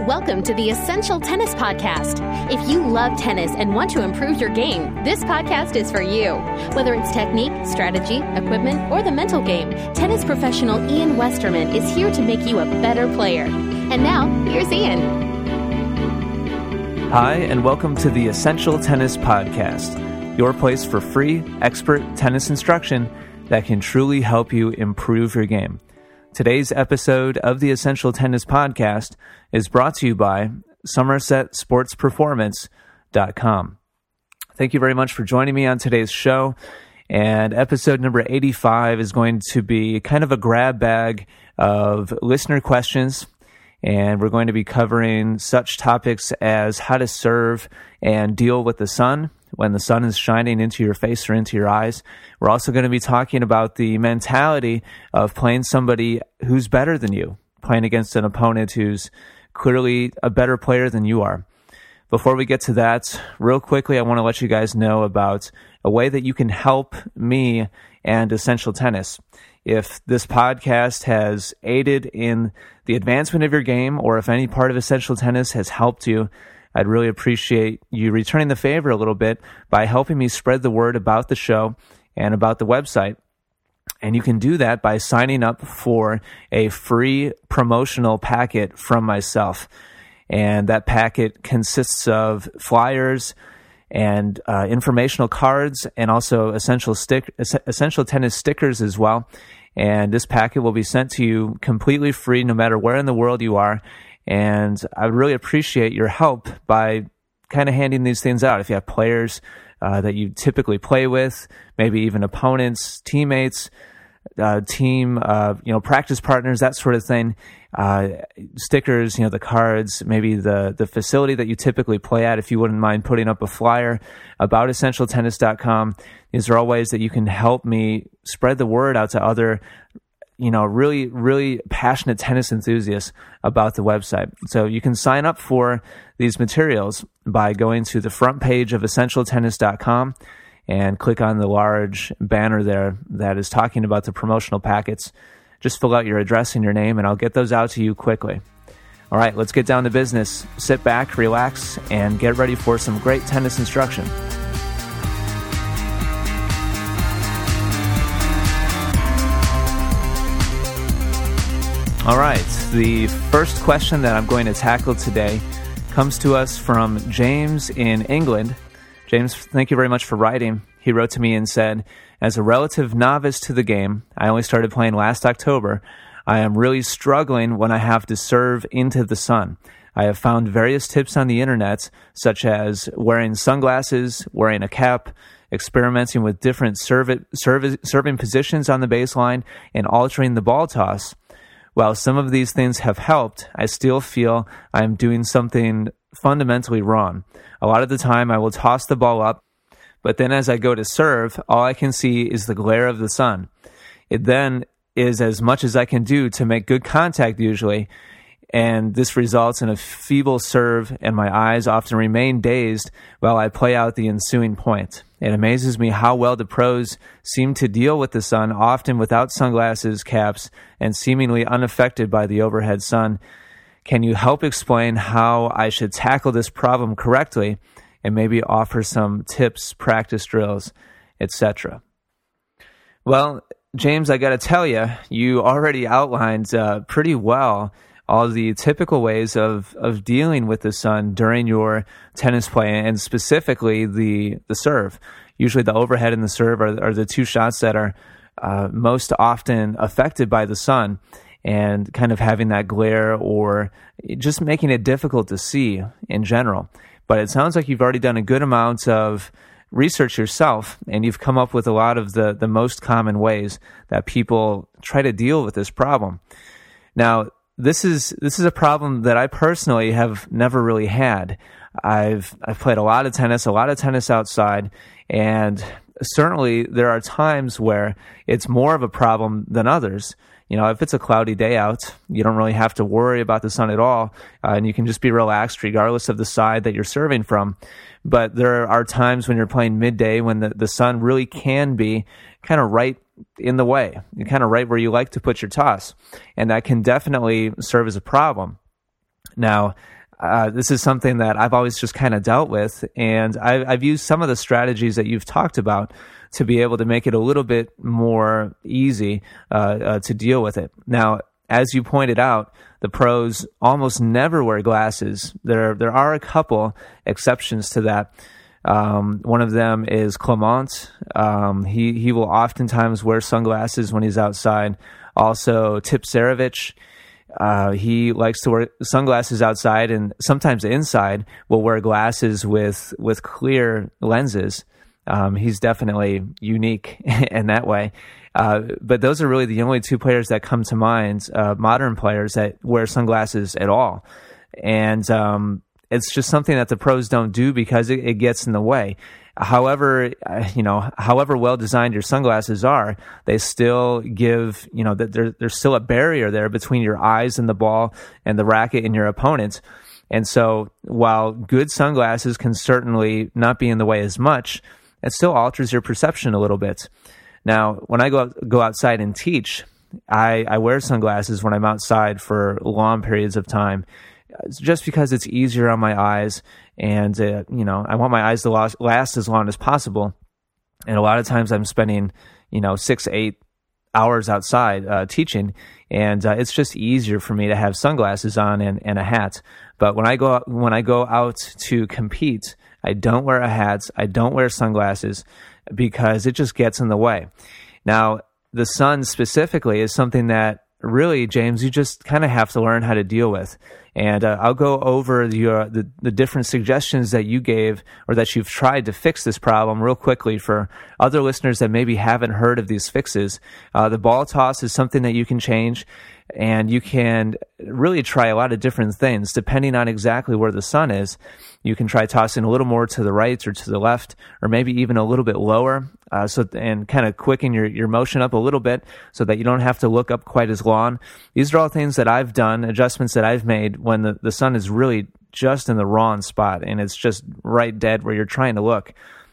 Welcome to the Essential Tennis Podcast. If you love tennis and want to improve your game, this podcast is for you. Whether it's technique, strategy, equipment, or the mental game, tennis professional Ian Westerman is here to make you a better player. And now, here's Ian. Hi, and welcome to the Essential Tennis Podcast, your place for free, expert tennis instruction that can truly help you improve your game. Today's episode of the Essential Tennis Podcast is brought to you by SomersetSportsPerformance.com. Thank you very much for joining me on today's show. And episode number 85 is going to be kind of a grab bag of listener questions. And we're going to be covering such topics as how to serve and deal with the sun when the sun is shining into your face or into your eyes. We're also going to be talking about the mentality of playing somebody who's better than you, playing against an opponent who's clearly a better player than you are. Before we get to that, real quickly, I want to let you guys know about a way that you can help me and Essential Tennis. If this podcast has aided in the advancement of your game, or if any part of Essential Tennis has helped you, I'd really appreciate you returning the favor a little bit by helping me spread the word about the show and about the website. And you can do that by signing up for a free promotional packet from myself. And that packet consists of flyers and informational cards and also essential tennis stickers as well. And this packet will be sent to you completely free no matter where in the world you are. And I would really appreciate your help by kind of handing these things out. If you have players that you typically play with, maybe even opponents, teammates, team, practice partners, that sort of thing. Stickers, the cards, maybe the facility that you typically play at, if you wouldn't mind putting up a flyer about EssentialTennis.com. These are all ways that you can help me spread the word out to other really, really passionate tennis enthusiasts about the website. So you can sign up for these materials by going to the front page of EssentialTennis.com and click on the large banner there that is talking about the promotional packets. Just fill out your address and your name, and I'll get those out to you quickly. All right, let's get down to business. Sit back, relax, and get ready for some great tennis instruction. All right, the first question that I'm going to tackle today comes to us from James in England. James, thank you very much for writing. He wrote to me and said, as a relative novice to the game, I only started playing last October. I am really struggling when I have to serve into the sun. I have found various tips on the internet, such as wearing sunglasses, wearing a cap, experimenting with different serving positions on the baseline, and altering the ball toss. While some of these things have helped, I still feel I am doing something fundamentally wrong. A lot of the time I will toss the ball up, but then as I go to serve, all I can see is the glare of the sun. It then is as much as I can do to make good contact usually, and this results in a feeble serve, and my eyes often remain dazed while I play out the ensuing point. It amazes me how well the pros seem to deal with the sun, often without sunglasses, caps, and seemingly unaffected by the overhead sun. Can you help explain how I should tackle this problem correctly and maybe offer some tips, practice drills, etc.? Well, James, I got to tell you, you already outlined pretty well all the typical ways of dealing with the sun during your tennis play, and specifically the serve. Usually the overhead and the serve are the two shots that are most often affected by the sun, and kind of having that glare or just making it difficult to see in general. But it sounds like you've already done a good amount of research yourself, and you've come up with a lot of the most common ways that people try to deal with this problem. Now, this is a problem that I personally have never really had. I've played a lot of tennis outside, and certainly there are times where it's more of a problem than others. If it's a cloudy day out, you don't really have to worry about the sun at all, and you can just be relaxed regardless of the side that you're serving from. But there are times when you're playing midday when the sun really can be kind of right in the way, kind of right where you like to put your toss. And that can definitely serve as a problem. Now, this is something that I've always just kind of dealt with, and I've used some of the strategies that you've talked about to be able to make it a little bit more easy to deal with it. Now, as you pointed out, the pros almost never wear glasses. There are a couple exceptions to that. One of them is Clement. He will oftentimes wear sunglasses when he's outside. Also, Tipsarevic. He likes to wear sunglasses outside, and sometimes inside will wear glasses with clear lenses. He's definitely unique in that way. But those are really the only two players that come to mind, modern players that wear sunglasses at all. And it's just something that the pros don't do because it gets in the way. However, however well designed your sunglasses are, they still give, that there's still a barrier there between your eyes and the ball and the racket and your opponent. And so while good sunglasses can certainly not be in the way as much, it still alters your perception a little bit. Now, when I go outside and teach, I wear sunglasses when I'm outside for long periods of time, just because it's easier on my eyes, and I want my eyes to last as long as possible. And a lot of times I'm spending 6 to 8 hours outside teaching, and it's just easier for me to have sunglasses on and a hat. But when I go out to compete, I don't wear a hat, I don't wear sunglasses, because it just gets in the way. Now, the sun specifically is something that really, James, you just kind of have to learn how to deal with. And I'll go over the different suggestions that you gave, or that you've tried to fix this problem real quickly for other listeners that maybe haven't heard of these fixes. The ball toss is something that you can change, and you can really try a lot of different things depending on exactly where the sun is. You can try tossing a little more to the right or to the left, or maybe even a little bit lower, and kind of quicken your motion up a little bit so that you don't have to look up quite as long. These are all things that I've done, adjustments that I've made when the sun is really just in the wrong spot and it's just right dead where you're trying to look.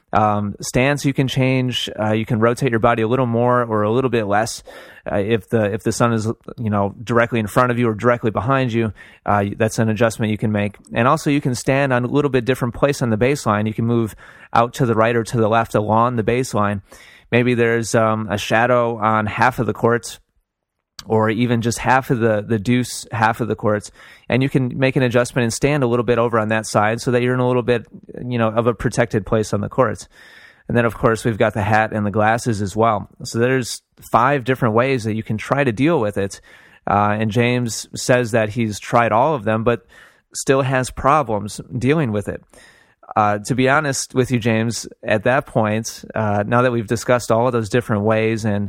Stance you can change. You can rotate your body a little more or a little bit less. If the sun is directly in front of you or directly behind you, that's an adjustment you can make. And also you can stand on a little bit different place on the baseline. You can move out to the right or to the left along the baseline. Maybe there's a shadow on half of the courts, or even just half of the deuce, half of the courts, and you can make an adjustment and stand a little bit over on that side so that you're in a little bit, of a protected place on the courts. And then, of course, we've got the hat and the glasses as well. So there's 5 different ways that you can try to deal with it. And James says that he's tried all of them, but still has problems dealing with it. To be honest with you, James, at that point, now that we've discussed all of those different ways and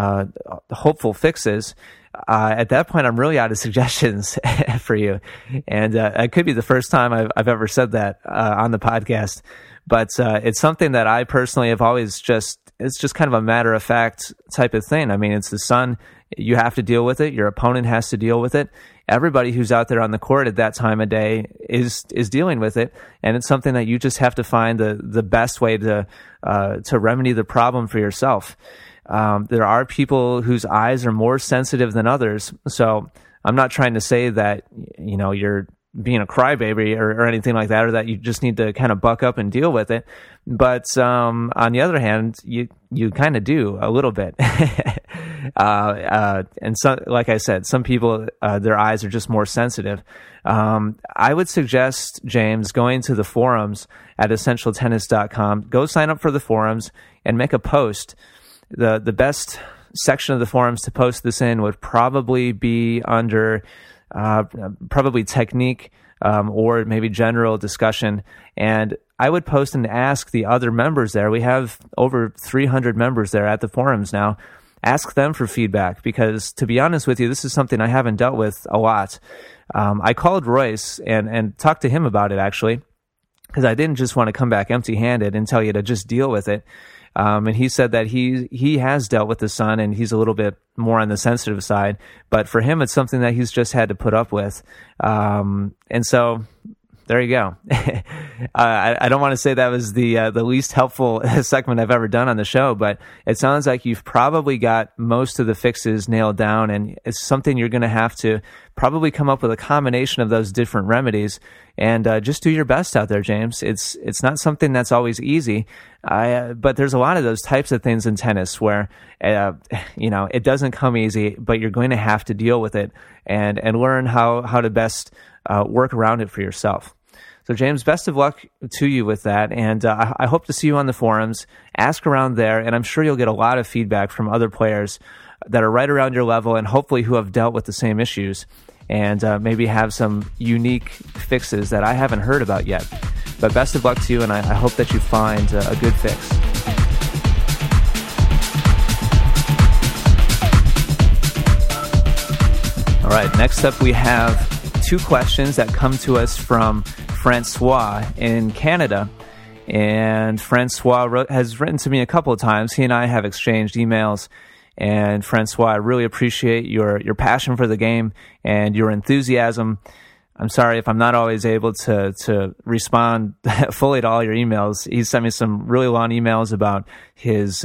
hopeful fixes, at that point, I'm really out of suggestions for you. And it could be the first time I've ever said that on the podcast. But it's something that I personally have always it's just kind of a matter-of-fact type of thing. I mean, it's the sun. You have to deal with it. Your opponent has to deal with it. Everybody who's out there on the court at that time of day is dealing with it, and it's something that you just have to find the best way to remedy the problem for yourself. There are people whose eyes are more sensitive than others, so I'm not trying to say that you're being a crybaby or anything like that, or that you just need to kind of buck up and deal with it. But on the other hand, you kind of do a little bit. And so, like I said, some people, their eyes are just more sensitive. I would suggest, James, going to the forums at essentialtennis.com. Go sign up for the forums and make a post. The best section of the forums to post this in would probably be under probably technique, or maybe general discussion. And I would post and ask the other members there. We have over 300 members there at the forums now. Ask them for feedback, because to be honest with you, this is something I haven't dealt with a lot. I called Royce and talked to him about it, actually, because I didn't just want to come back empty-handed and tell you to just deal with it. And he said that he has dealt with the sun, and he's a little bit more on the sensitive side. But for him, it's something that he's just had to put up with. And so there you go. I don't want to say that was the least helpful segment I've ever done on the show, but it sounds like you've probably got most of the fixes nailed down, and it's something you're going to have to probably come up with a combination of those different remedies, and just do your best out there, James. It's not something that's always easy, but there's a lot of those types of things in tennis where it doesn't come easy, but you're going to have to deal with it and learn how to best work around it for yourself. So, James, best of luck to you with that, and I hope to see you on the forums. Ask around there, and I'm sure you'll get a lot of feedback from other players that are right around your level and hopefully who have dealt with the same issues and maybe have some unique fixes that I haven't heard about yet. But best of luck to you, and I hope that you find a good fix. All right, next up we have 2 questions that come to us from Francois in Canada. And Francois has written to me a couple of times. He and I have exchanged emails. And Francois, I really appreciate your passion for the game and your enthusiasm. I'm sorry if I'm not always able to respond fully to all your emails. He sent me some really long emails about his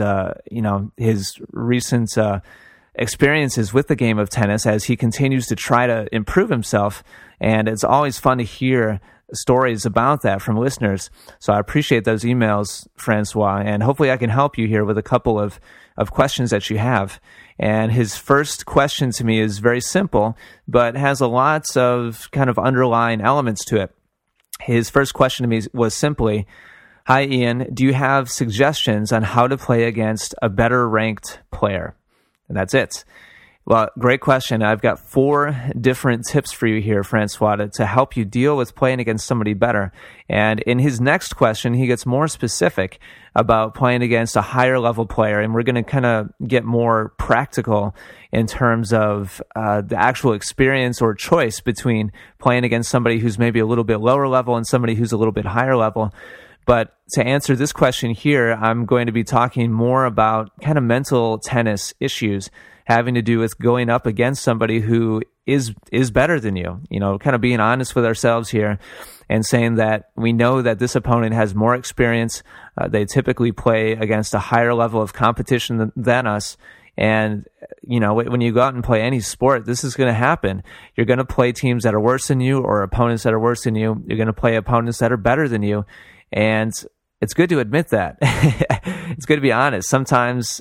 recent experiences with the game of tennis as he continues to try to improve himself. And it's always fun to hear stories about that from listeners. So I appreciate those emails, Francois, and hopefully I can help you here with a couple of questions that you have. And his first question to me is very simple, but has a lot of kind of underlying elements to it. His first question to me was simply, "Hi, Ian, do you have suggestions on how to play against a better ranked player?" And that's it. Well, great question. I've got 4 different tips for you here, Francois, to help you deal with playing against somebody better. And in his next question, he gets more specific about playing against a higher level player. And we're going to kind of get more practical in terms of the actual experience or choice between playing against somebody who's maybe a little bit lower level and somebody who's a little bit higher level. But to answer this question here, I'm going to be talking more about kind of mental tennis issues having to do with going up against somebody who is better than you. Kind of being honest with ourselves here and saying that we know that this opponent has more experience. They typically play against a higher level of competition than us. And, when you go out and play any sport, this is going to happen. You're going to play teams that are worse than you or opponents that are worse than you. You're going to play opponents that are better than you. And it's good to admit that. It's good to be honest. Sometimes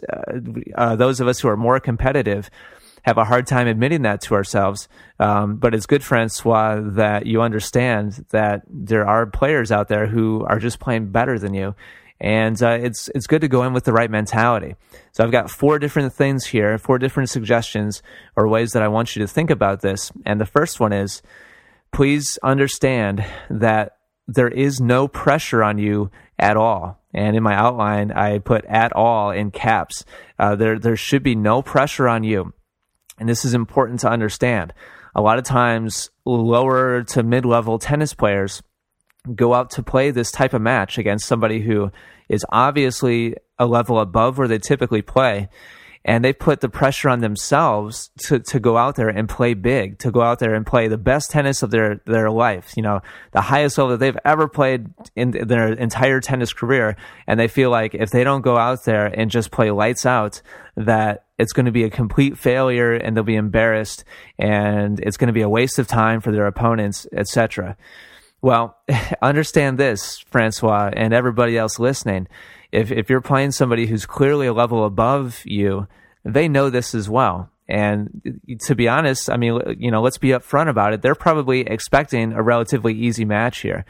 those of us who are more competitive have a hard time admitting that to ourselves. But it's good, Francois, that you understand that there are players out there who are just playing better than you. And it's good to go in with the right mentality. So I've got 4 different things here, 4 different suggestions or ways that I want you to think about this. And the first one is, please understand that there is no pressure on you at all. And in my outline, I put "at all" in caps. There should be no pressure on you. And this is important to understand. A lot of times, lower to mid-level tennis players go out to play this type of match against somebody who is obviously a level above where they typically play. And they put the pressure on themselves to go out there and play big, to go out there and play the best tennis of their life, the highest level that they've ever played in their entire tennis career. And they feel like if they don't go out there and just play lights out, that it's going to be a complete failure and they'll be embarrassed and it's going to be a waste of time for their opponents, etc. Well, understand this, Francois, and everybody else listening. If you're playing somebody who's clearly a level above you, they know this as well. And to be honest, I mean, let's be upfront about it. They're probably expecting a relatively easy match here.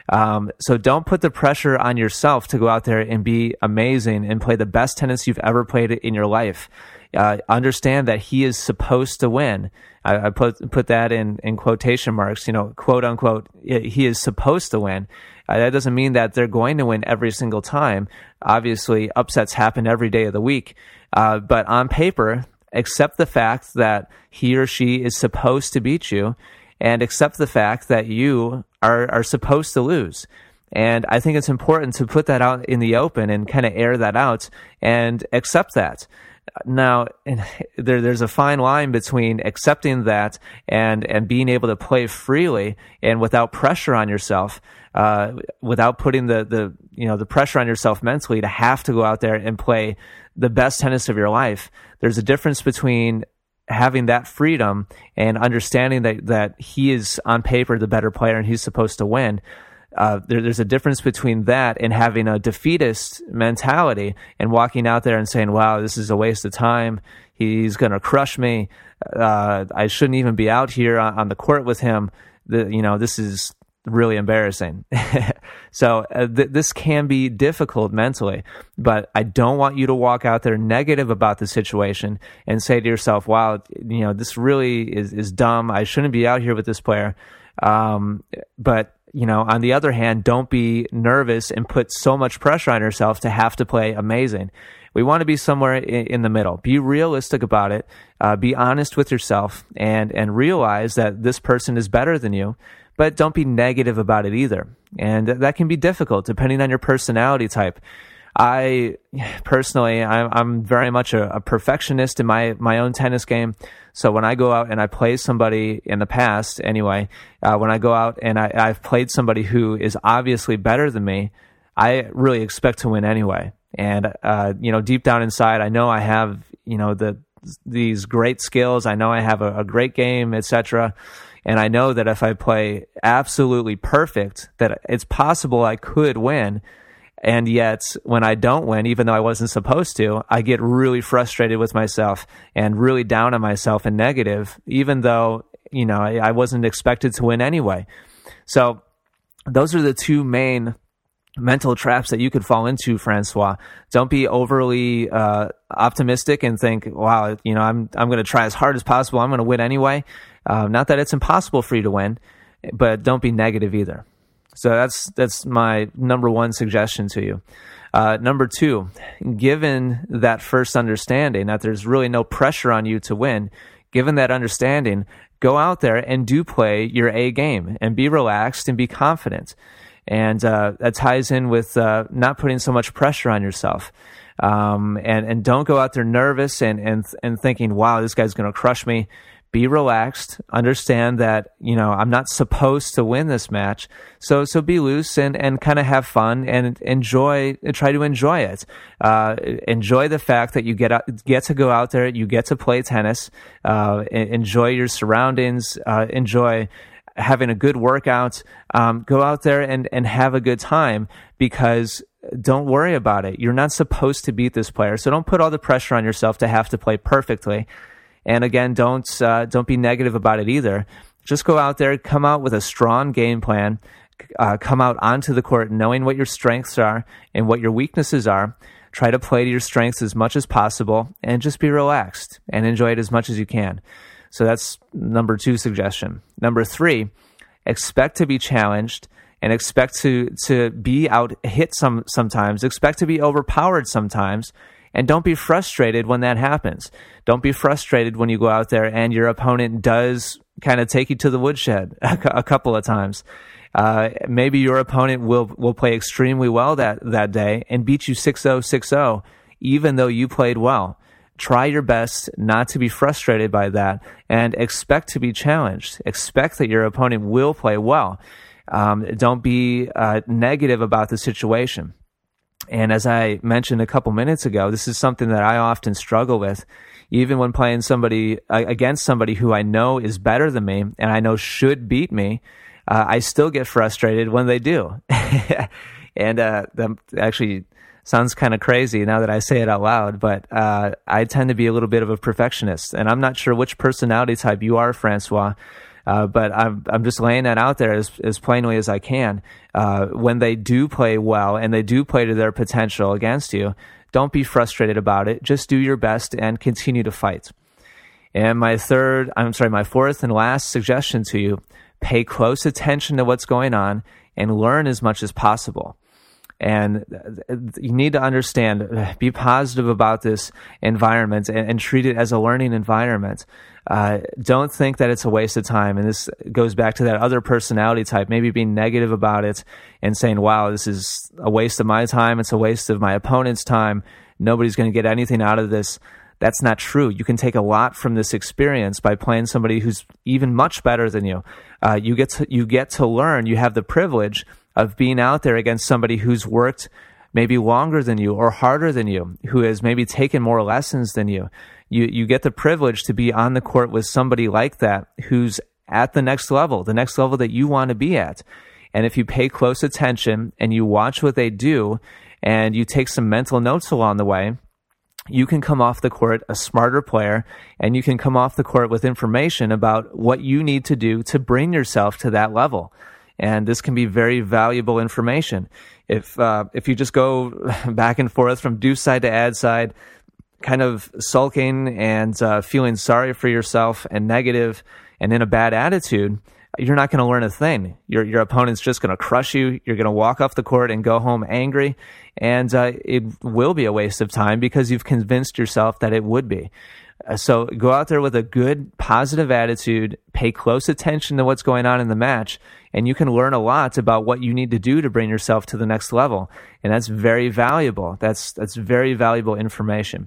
So don't put the pressure on yourself to go out there and be amazing and play the best tennis you've ever played in your life. Understand that he is supposed to win. I put that in quotation marks, quote unquote, he is supposed to win. That doesn't mean that they're going to win every single time. Obviously, upsets happen every day of the week. But on paper, accept the fact that he or she is supposed to beat you and accept the fact that you are supposed to lose. And I think it's important to put that out in the open and kind of air that out and accept that. Now, there's a fine line between accepting that and being able to play freely and without pressure on yourself, without putting the pressure on yourself mentally to have to go out there and play the best tennis of your life. There's a difference between having that freedom and understanding that he is on paper the better player and he's supposed to win. There's a difference between that and having a defeatist mentality and walking out there and saying, wow, this is a waste of time. He's going to crush me. I shouldn't even be out here on the court with him. This is really embarrassing. So this can be difficult mentally, but I don't want you to walk out there negative about the situation and say to yourself, wow, this really is dumb. I shouldn't be out here with this player. But on the other hand, don't be nervous and put so much pressure on yourself to have to play amazing. We want to be somewhere in the middle. Be realistic about it. Be honest with yourself and realize that this person is better than you, but don't be negative about it either. And that can be difficult depending on your personality type. I personally, I'm very much a perfectionist in my own tennis game. So when I go out and I play somebody in the past, anyway, when I go out and I've played somebody who is obviously better than me, I really expect to win anyway. And deep down inside, I know I have these great skills. I know I have a great game, etc. And I know that if I play absolutely perfect, that it's possible I could win. And yet, when I don't win, even though I wasn't supposed to, I get really frustrated with myself and really down on myself and negative, even though, I wasn't expected to win anyway. So those are the two main mental traps that you could fall into, Francois. Don't be overly optimistic and think, wow, I'm going to try as hard as possible. I'm going to win anyway. Not that it's impossible for you to win, but don't be negative either. So that's my number one suggestion to you. Number two, given that first understanding that there's really no pressure on you to win, given that understanding, go out there and do play your A game and be relaxed and be confident. And that ties in with not putting so much pressure on yourself. And don't go out there nervous and thinking, wow, this guy's going to crush me. Be relaxed. Understand that, I'm not supposed to win this match. So be loose and kind of have fun and try to enjoy it. Enjoy the fact that you get to go out there, you get to play tennis, enjoy your surroundings, enjoy having a good workout. Go out there and have a good time, because don't worry about it. You're not supposed to beat this player. So don't put all the pressure on yourself to have to play perfectly. And again, don't be negative about it either. Just go out there, come out with a strong game plan, come out onto the court knowing what your strengths are and what your weaknesses are. Try to play to your strengths as much as possible and just be relaxed and enjoy it as much as you can. So that's number 2 suggestion. Number 3, expect to be challenged and expect to be out hit sometimes. Expect to be overpowered sometimes. And don't be frustrated when that happens. Don't be frustrated when you go out there and your opponent does kind of take you to the woodshed a couple of times. Maybe your opponent will play extremely well that day and beat you 6-0, 6-0, even though you played well. Try your best not to be frustrated by that and expect to be challenged. Expect that your opponent will play well. Don't be negative about the situation. And as I mentioned a couple minutes ago, this is something that I often struggle with, even when playing somebody against somebody who I know is better than me and I know should beat me. I still get frustrated when they do. And that actually sounds kind of crazy now that I say it out loud, but I tend to be a little bit of a perfectionist. And I'm not sure which personality type you are, Francois. But I'm just laying that out there as plainly as I can. When they do play well and they do play to their potential against you, don't be frustrated about it. Just do your best and continue to fight. And my fourth and last suggestion to you, pay close attention to what's going on and learn as much as possible. And you need to understand, be positive about this environment and treat it as a learning environment. don't think that it's a waste of time. And this goes back to that other personality type, maybe being negative about it and saying, wow, this is a waste of my time. It's a waste of my opponent's time. Nobody's going to get anything out of this. That's not true. You can take a lot from this experience by playing somebody who's even much better than you. You get to learn. You have the privilege of being out there against somebody who's worked maybe longer than you or harder than you, who has maybe taken more lessons than you. You get the privilege to be on the court with somebody like that who's at the next level that you want to be at. And if you pay close attention and you watch what they do and you take some mental notes along the way, you can come off the court a smarter player, and you can come off the court with information about what you need to do to bring yourself to that level. And this can be very valuable information. If you just go back and forth from deuce side to ad side, kind of sulking and feeling sorry for yourself and negative and in a bad attitude, you're not going to learn a thing. Your opponent's just going to crush you. You're going to walk off the court and go home angry, and it will be a waste of time because you've convinced yourself that it would be. So go out there with a good, positive attitude, pay close attention to what's going on in the match, and you can learn a lot about what you need to do to bring yourself to the next level. And that's very valuable. That's very valuable information.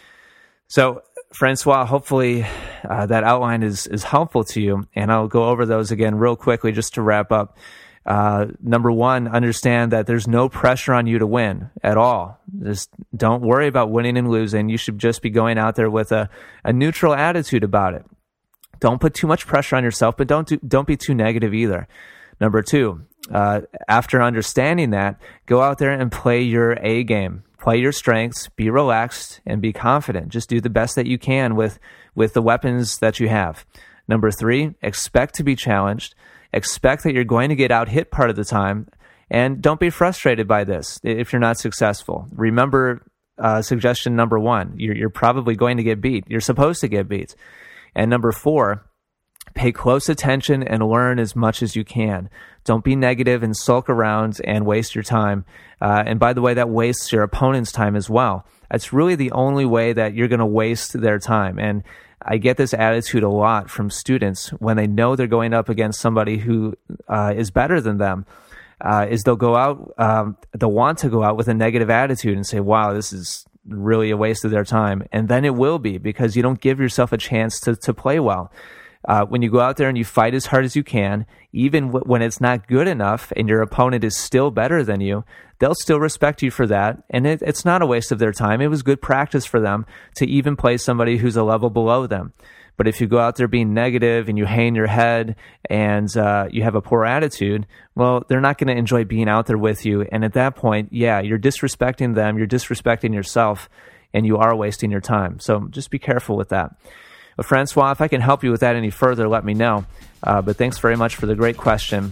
So, Francois, hopefully that outline is helpful to you, and I'll go over those again real quickly just to wrap up. Number one, understand that there's no pressure on you to win at all. Just don't worry about winning and losing. You should just be going out there with a neutral attitude about it. Don't put too much pressure on yourself, but don't be too negative either. Number two, after understanding that, go out there and play your A game. Play your strengths, be relaxed, and be confident. Just do the best that you can with the weapons that you have. Number three, expect to be challenged. Expect that you're going to get out hit part of the time, and don't be frustrated by this if you're not successful. Remember suggestion number one, you're probably going to get beat. You're supposed to get beat. And number four, pay close attention and learn as much as you can. Don't be negative and sulk around and waste your time. And by the way, that wastes your opponent's time as well. That's really the only way that you're going to waste their time. And I get this attitude a lot from students when they know they're going up against somebody who is better than them, is they'll go out, they'll want to go out with a negative attitude and say, wow, this is really a waste of their time. And then it will be, because you don't give yourself a chance to play well. When you go out there and you fight as hard as you can, even when it's not good enough and your opponent is still better than you, they'll still respect you for that. And it's not a waste of their time. It was good practice for them to even play somebody who's a level below them. But if you go out there being negative and you hang your head and you have a poor attitude, well, they're not going to enjoy being out there with you. And at that point, yeah, you're disrespecting them, you're disrespecting yourself, and you are wasting your time. So just be careful with that. Well, Francois, if I can help you with that any further, let me know. But thanks very much for the great question,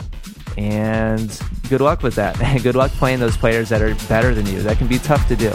and good luck with that. Good luck playing those players that are better than you. That can be tough to do.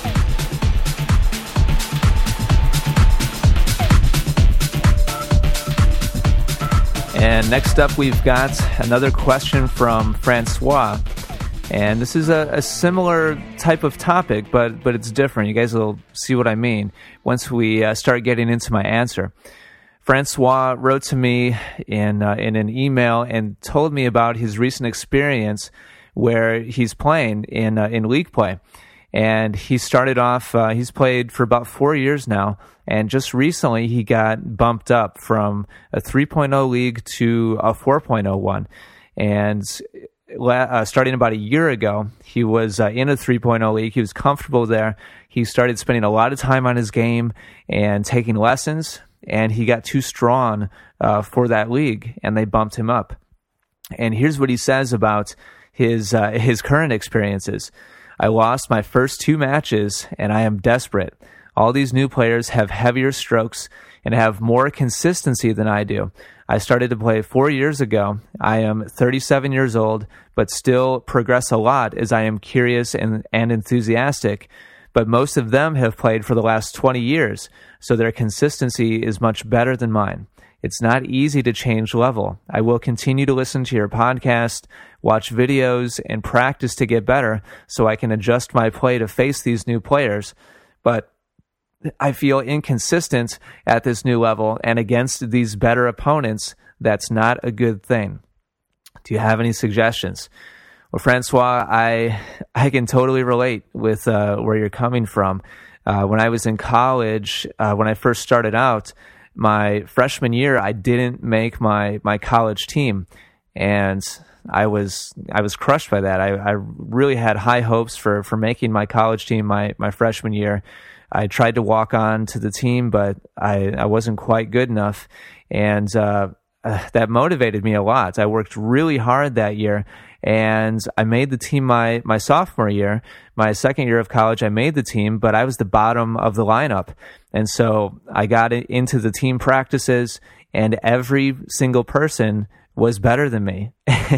And next up, we've got another question from Francois. And this is a similar type of topic, but it's different. You guys will see what I mean once we start getting into my answer. Francois wrote to me in an email and told me about his recent experience where he's playing in league play. And he started off, he's played for about 4 years now, and just recently he got bumped up from a 3.0 league to a 4.0 one. And starting about a year ago, he was in a 3.0 league. He was comfortable there. He started spending a lot of time on his game and taking lessons, and he got too strong for that league, and they bumped him up. And here's what he says about his current experiences. I lost my first 2 matches, and I am desperate. All these new players have heavier strokes and have more consistency than I do. I started to play 4 years ago. I am 37 years old, but still progress a lot as I am curious and enthusiastic. But most of them have played for the last 20 years, so their consistency is much better than mine. It's not easy to change level. I will continue to listen to your podcast, watch videos, and practice to get better so I can adjust my play to face these new players. But I feel inconsistent at this new level and against these better opponents, that's not a good thing. Do you have any suggestions? Well, Francois, I can totally relate with where you're coming from. When I was in college, when I first started out, my freshman year, I didn't make my college team, and I was crushed by that. I really had high hopes for making my college team my freshman year. I tried to walk on to the team, but I wasn't quite good enough, and that motivated me a lot. I worked really hard that year, and I made the team my sophomore year. My second year of college, I made the team, but I was the bottom of the lineup. And so I got into the team practices, and every single person was better than me.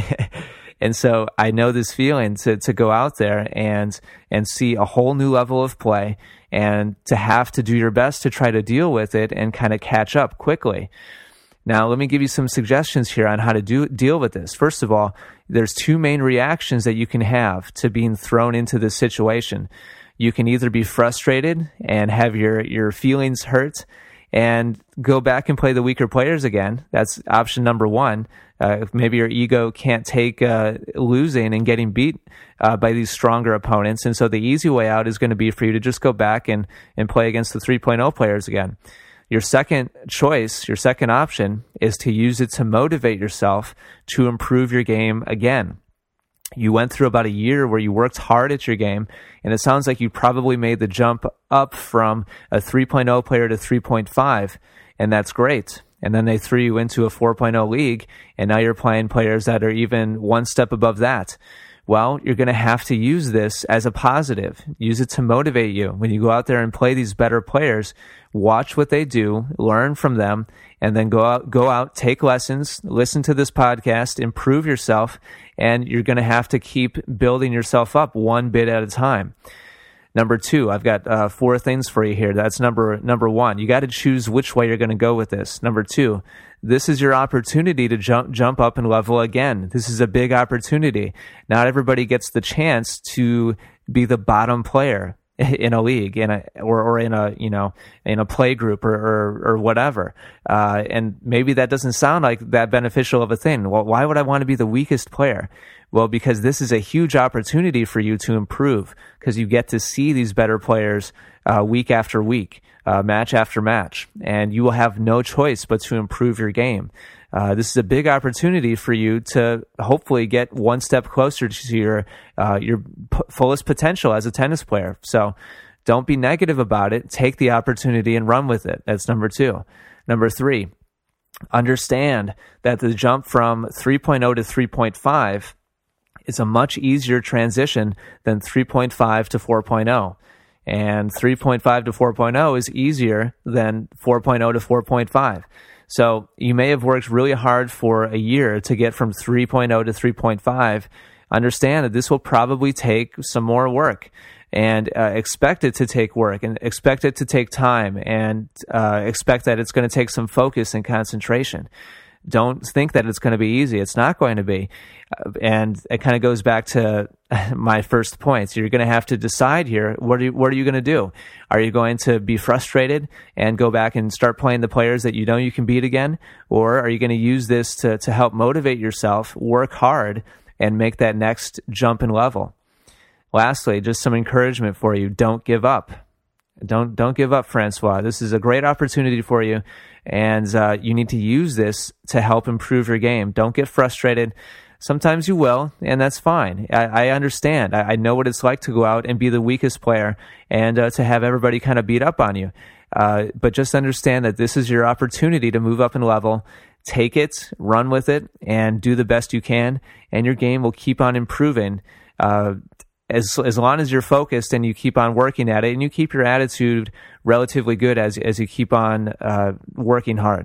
And so I know this feeling to go out there and see a whole new level of play, and to have to do your best to try to deal with it and kind of catch up quickly. Now, let me give you some suggestions here on how to deal with this. First of all, there's two main reactions that you can have to being thrown into this situation. You can either be frustrated and have your feelings hurt and go back and play the weaker players again. That's option number one. Maybe your ego can't take losing and getting beat by these stronger opponents. And so the easy way out is going to be for you to just go back and play against the 3.0 players again. Your second choice, your second option, is to use it to motivate yourself to improve your game again. You went through about a year where you worked hard at your game, and it sounds like you probably made the jump up from a 3.0 player to 3.5, and that's great. And then they threw you into a 4.0 league, and now you're playing players that are even one step above that. Well, you're going to have to use this as a positive. Use it to motivate you. When you go out there and play these better players, watch what they do, learn from them, and then go out, take lessons, listen to this podcast, improve yourself, and you're going to have to keep building yourself up one bit at a time. Number two, I've got 4 things for you here. That's number one. You got to choose which way you're going to go with this. Number two, this is your opportunity to jump up and level again. This is a big opportunity. Not everybody gets the chance to be the bottom player in a league, or in a play group or whatever. And maybe that doesn't sound like that beneficial of a thing. Well, why would I want to be the weakest player? Well, because this is a huge opportunity for you to improve, because you get to see these better players week after week, match after match, and you will have no choice but to improve your game. This is a big opportunity for you to hopefully get one step closer to your fullest potential as a tennis player. So don't be negative about it. Take the opportunity and run with it. That's number two. Number three, understand that the jump from 3.0 to 3.5 is a much easier transition than 3.5 to 4.0. And 3.5 to 4.0 is easier than 4.0 to 4.5. So you may have worked really hard for a year to get from 3.0 to 3.5. Understand that this will probably take some more work, and expect it to take work, and expect it to take time, and expect that it's going to take some focus and concentration. Don't think that it's going to be easy. It's not going to be. And it kind of goes back to my first point. So you're going to have to decide here, what are you going to do? Are you going to be frustrated and go back and start playing the players that you know you can beat again? Or are you going to use this to help motivate yourself, work hard, and make that next jump in level? Lastly, just some encouragement for you. Don't give up. Don't give up, Francois. This is a great opportunity for you, and you need to use this to help improve your game. Don't get frustrated. Sometimes you will, and that's fine. I understand. I know what it's like to go out and be the weakest player and to have everybody kind of beat up on you. But just understand that this is your opportunity to move up in level. Take it, run with it, and do the best you can, and your game will keep on improving. As long as you're focused and you keep on working at it, and you keep your attitude relatively good as you keep on working hard.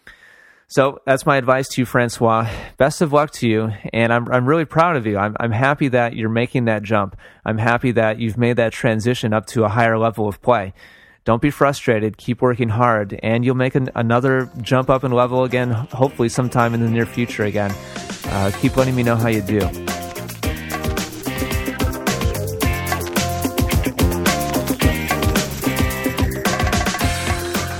So that's my advice to you, Francois. Best of luck to you, and I'm really proud of you. I'm happy that you're making that jump. I'm happy that you've made that transition up to a higher level of play. Don't be frustrated. Keep working hard, and you'll make another jump up in level again, hopefully sometime in the near future again. Keep letting me know how you do.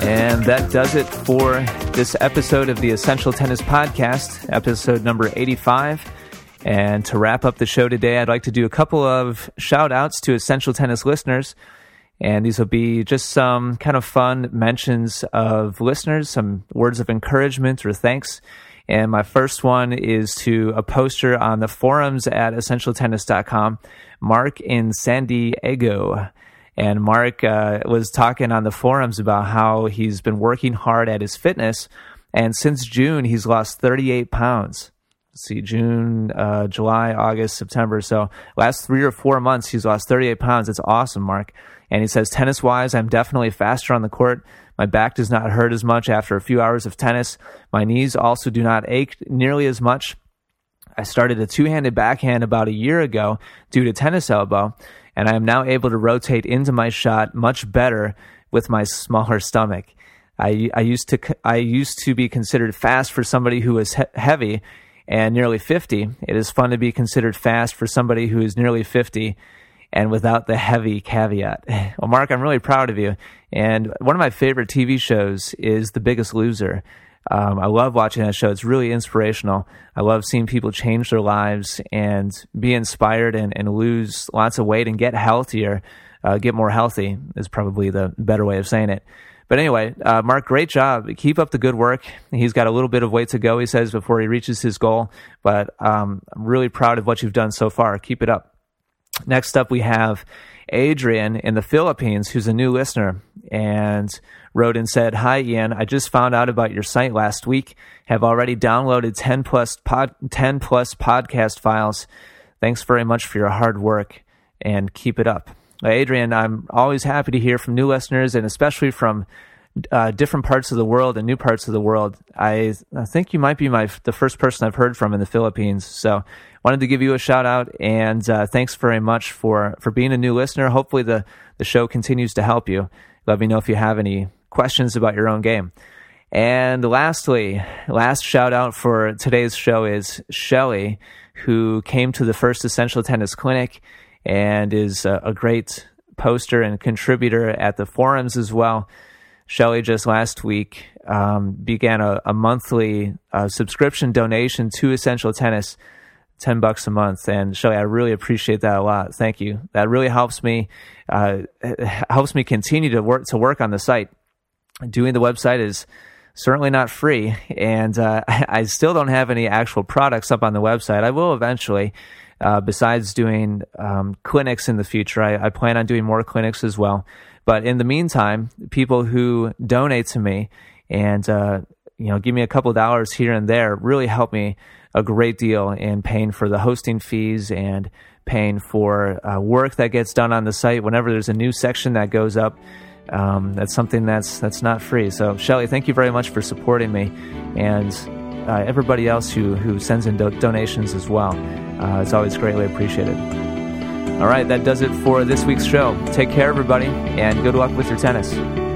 And that does it for this episode of the Essential Tennis Podcast, episode number 85. And to wrap up the show today, I'd like to do a couple of shout-outs to Essential Tennis listeners. And these will be just some kind of fun mentions of listeners, some words of encouragement or thanks. And my first one is to a poster on the forums at essentialtennis.com, Mark in San Diego. And Mark was talking on the forums about how he's been working hard at his fitness. And since June, he's lost 38 pounds. Let's see, June, July, August, September. So last 3 or 4 months, he's lost 38 pounds. It's awesome, Mark. And he says, tennis-wise, I'm definitely faster on the court. My back does not hurt as much after a few hours of tennis. My knees also do not ache nearly as much. I started a two-handed backhand about a year ago due to tennis elbow, and I am now able to rotate into my shot much better with my smaller stomach. I used to be considered fast for somebody who was heavy and nearly 50. It is fun to be considered fast for somebody who is nearly 50 and without the heavy caveat. Well, Mark, I'm really proud of you. And one of my favorite TV shows is The Biggest Loser. I love watching that show. It's really inspirational. I love seeing people change their lives and be inspired and lose lots of weight and get healthier, get more healthy is probably the better way of saying it. But anyway, Mark, great job. Keep up the good work. He's got a little bit of way to go, he says, before he reaches his goal. But I'm really proud of what you've done so far. Keep it up. Next up, we have Adrian in the Philippines, who's a new listener, and wrote and said, "Hi, Ian. I just found out about your site last week. Have already downloaded 10 plus podcast files. Thanks very much for your hard work, and keep it up." Adrian, I'm always happy to hear from new listeners, and especially from different parts of the world and new parts of the world. I think you might be the first person I've heard from in the Philippines. So wanted to give you a shout out, and thanks very much for being a new listener. Hopefully the show continues to help you. Let me know if you have any questions about your own game. And lastly, last shout out for today's show is Shelly, who came to the first Essential Tennis Clinic and is a great poster and contributor at the forums as well. Shelly just last week began a monthly subscription donation to Essential Tennis, $10 a month. And Shelly, I really appreciate that a lot. Thank you. That really helps me continue to work on the site. Doing the website is certainly not free, and I still don't have any actual products up on the website. I will eventually. Besides doing clinics in the future, I plan on doing more clinics as well. But in the meantime, people who donate to me and give me a couple of dollars here and there really help me a great deal in paying for the hosting fees and paying for work that gets done on the site. Whenever there's a new section that goes up, that's something that's not free. So, Shelly, thank you very much for supporting me, and everybody else who sends in donations as well. It's always greatly appreciated. All right, that does it for this week's show. Take care, everybody, and good luck with your tennis.